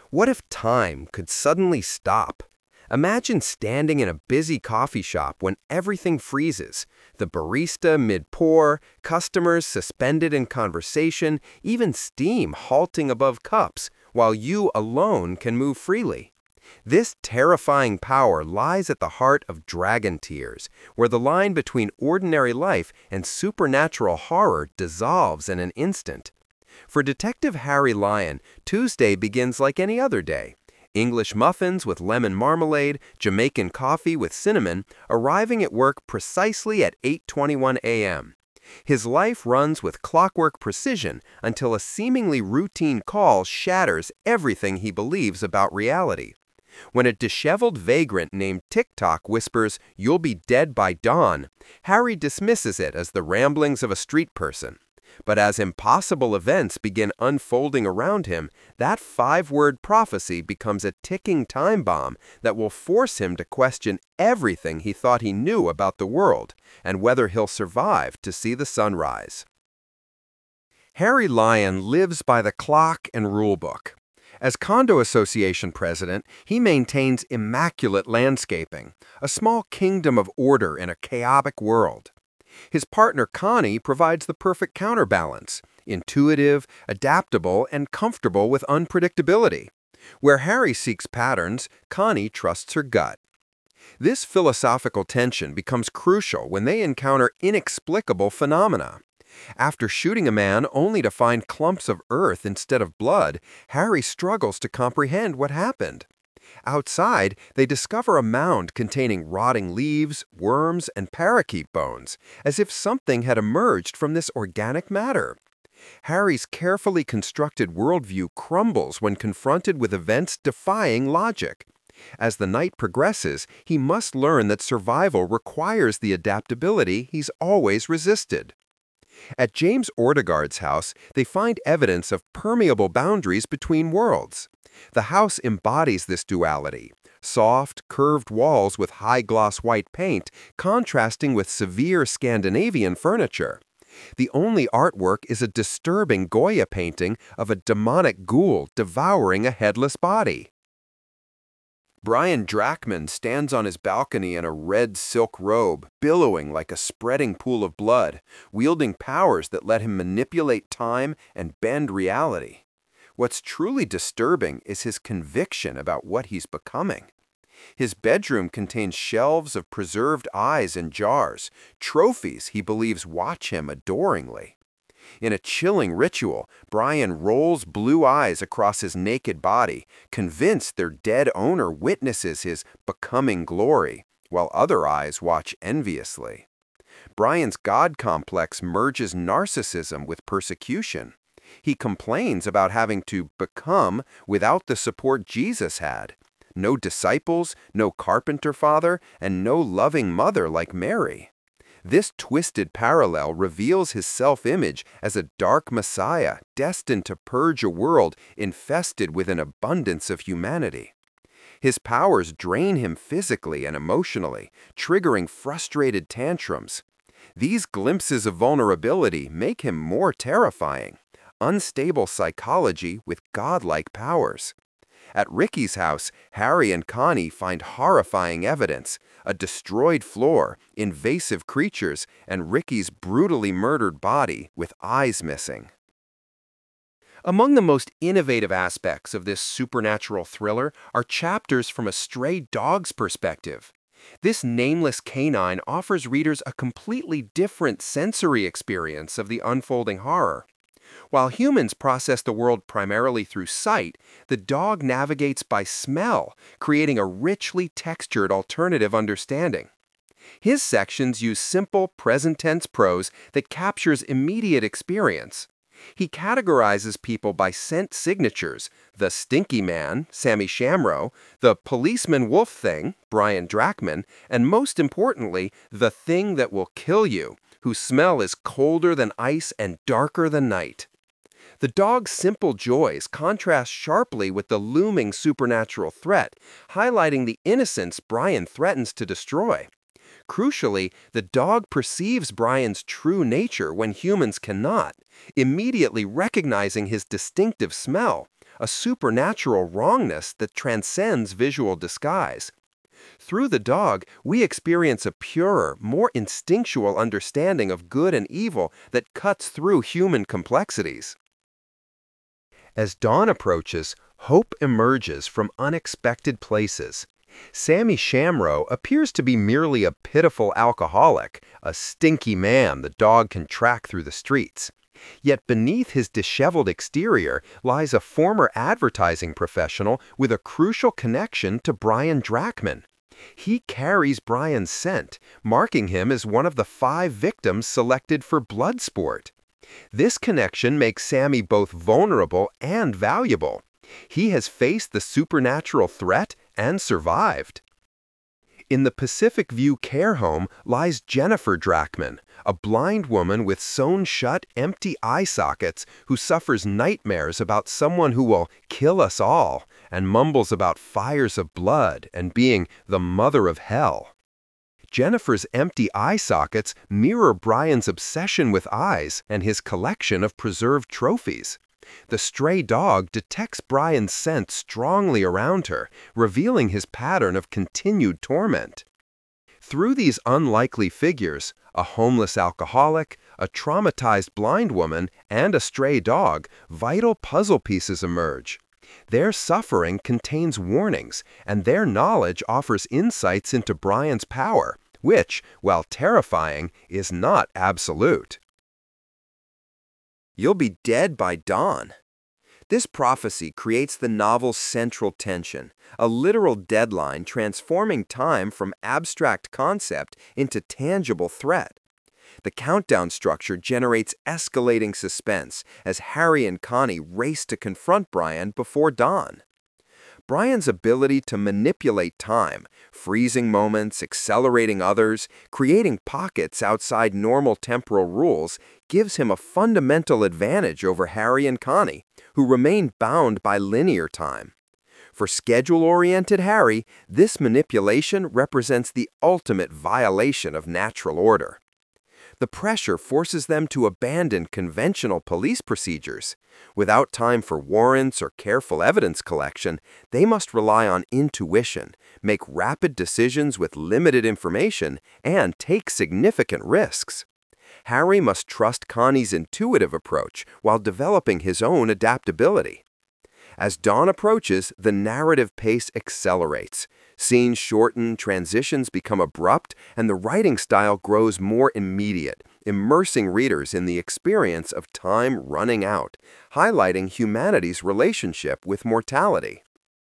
What if time could suddenly stop? Imagine standing in a busy coffee shop when everything freezes. The barista mid-pour, customers suspended in conversation, even steam halting above cups, while you alone can move freely. This terrifying power lies at the heart of Dragon Tears, where the line between ordinary life and supernatural horror dissolves in an instant. For Detective Harry Lyon, Tuesday begins like any other day. English muffins with lemon marmalade, Jamaican coffee with cinnamon, arriving at work precisely at 8:21 a.m. His life runs with clockwork precision until a seemingly routine call shatters everything he believes about reality. When a disheveled vagrant named TikTok whispers, "You'll be dead by dawn," Harry dismisses it as the ramblings of a street person. But as impossible events begin unfolding around him, that five-word prophecy becomes a ticking time bomb that will force him to question everything he thought he knew about the world and whether he'll survive to see the sunrise. Harry Lyon lives by the clock and rulebook. As Condo Association president, he maintains immaculate landscaping, a small kingdom of order in a chaotic world. His partner Connie provides the perfect counterbalance, intuitive, adaptable, and comfortable with unpredictability. Where Harry seeks patterns, Connie trusts her gut. This philosophical tension becomes crucial when they encounter inexplicable phenomena. After shooting a man only to find clumps of earth instead of blood, Harry struggles to comprehend what happened. Outside, they discover a mound containing rotting leaves, worms, and parakeet bones, as if something had emerged from this organic matter. Harry's carefully constructed worldview crumbles when confronted with events defying logic. As the night progresses, he must learn that survival requires the adaptability he's always resisted. At James Ortegard's house, they find evidence of permeable boundaries between worlds. The house embodies this duality, soft, curved walls with high-gloss white paint contrasting with severe Scandinavian furniture. The only artwork is a disturbing Goya painting of a demonic ghoul devouring a headless body. Brian Drachman stands on his balcony in a red silk robe, billowing like a spreading pool of blood, wielding powers that let him manipulate time and bend reality. What's truly disturbing is his conviction about what he's becoming. His bedroom contains shelves of preserved eyes and jars, trophies he believes watch him adoringly. In a chilling ritual, Brian rolls blue eyes across his naked body, convinced their dead owner witnesses his becoming glory, while other eyes watch enviously. Brian's God complex merges narcissism with persecution. He complains about having to become without the support Jesus had. No disciples, no carpenter father, and no loving mother like Mary. This twisted parallel reveals his self-image as a dark messiah destined to purge a world infested with an abundance of humanity. His powers drain him physically and emotionally, triggering frustrated tantrums. These glimpses of vulnerability make him more terrifying. Unstable psychology with godlike powers. At Ricky's house, Harry and Connie find horrifying evidence, a destroyed floor, invasive creatures, and Ricky's brutally murdered body with eyes missing. Among the most innovative aspects of this supernatural thriller are chapters from a stray dog's perspective. This nameless canine offers readers a completely different sensory experience of the unfolding horror. While humans process the world primarily through sight, the dog navigates by smell, creating a richly textured alternative understanding. His sections use simple present-tense prose that captures immediate experience. He categorizes people by scent signatures: the stinky man, Sammy Shamrow, the policeman wolf thing, Brian Drachman, and most importantly, the thing that will kill you, whose smell is colder than ice and darker than night. The dog's simple joys contrast sharply with the looming supernatural threat, highlighting the innocence Brian threatens to destroy. Crucially, the dog perceives Brian's true nature when humans cannot, immediately recognizing his distinctive smell, a supernatural wrongness that transcends visual disguise. Through the dog, we experience a purer, more instinctual understanding of good and evil that cuts through human complexities. As dawn approaches, hope emerges from unexpected places. Sammy Shamrow appears to be merely a pitiful alcoholic, a stinky man the dog can track through the streets. Yet beneath his disheveled exterior lies a former advertising professional with a crucial connection to Brian Drachman. He carries Brian's scent, marking him as one of the 5 victims selected for Bloodsport. This connection makes Sammy both vulnerable and valuable. He has faced the supernatural threat and survived. In the Pacific View care home lies Jennifer Drachman, a blind woman with sewn-shut, empty eye sockets who suffers nightmares about someone who will kill us all and mumbles about fires of blood and being the mother of hell. Jennifer's empty eye sockets mirror Brian's obsession with eyes and his collection of preserved trophies. The stray dog detects Brian's scent strongly around her, revealing his pattern of continued torment. Through these unlikely figures, a homeless alcoholic, a traumatized blind woman, and a stray dog, vital puzzle pieces emerge. Their suffering contains warnings, and their knowledge offers insights into Brian's power, which, while terrifying, is not absolute. You'll be dead by dawn. This prophecy creates the novel's central tension, a literal deadline transforming time from abstract concept into tangible threat. The countdown structure generates escalating suspense as Harry and Connie race to confront Brian before dawn. Brian's ability to manipulate time, freezing moments, accelerating others, creating pockets outside normal temporal rules, gives him a fundamental advantage over Harry and Connie, who remain bound by linear time. For schedule-oriented Harry, this manipulation represents the ultimate violation of natural order. The pressure forces them to abandon conventional police procedures. Without time for warrants or careful evidence collection, they must rely on intuition, make rapid decisions with limited information, and take significant risks. Harry must trust Connie's intuitive approach while developing his own adaptability. As dawn approaches, the narrative pace accelerates. Scenes shorten, transitions become abrupt, and the writing style grows more immediate, immersing readers in the experience of time running out, highlighting humanity's relationship with mortality.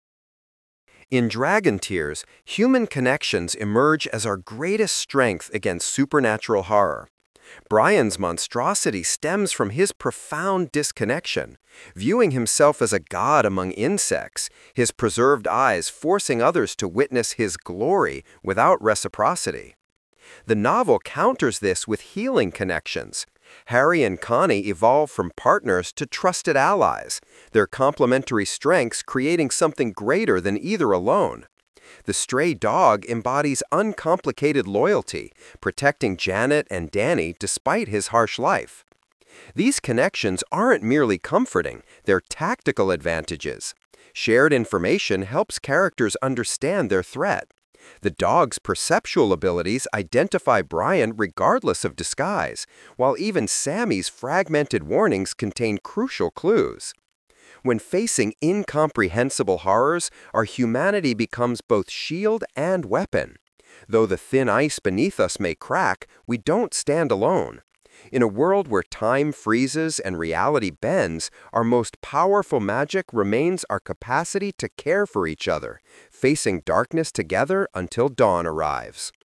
In Dragon Tears, human connections emerge as our greatest strength against supernatural horror. Brian's monstrosity stems from his profound disconnection, viewing himself as a god among insects, his preserved eyes forcing others to witness his glory without reciprocity. The novel counters this with healing connections. Harry and Connie evolve from partners to trusted allies, their complementary strengths creating something greater than either alone. The stray dog embodies uncomplicated loyalty, protecting Janet and Danny despite his harsh life. These connections aren't merely comforting, they're tactical advantages. Shared information helps characters understand their threat. The dog's perceptual abilities identify Brian regardless of disguise, while even Sammy's fragmented warnings contain crucial clues. When facing incomprehensible horrors, our humanity becomes both shield and weapon. Though the thin ice beneath us may crack, we don't stand alone. In a world where time freezes and reality bends, our most powerful magic remains our capacity to care for each other, facing darkness together until dawn arrives.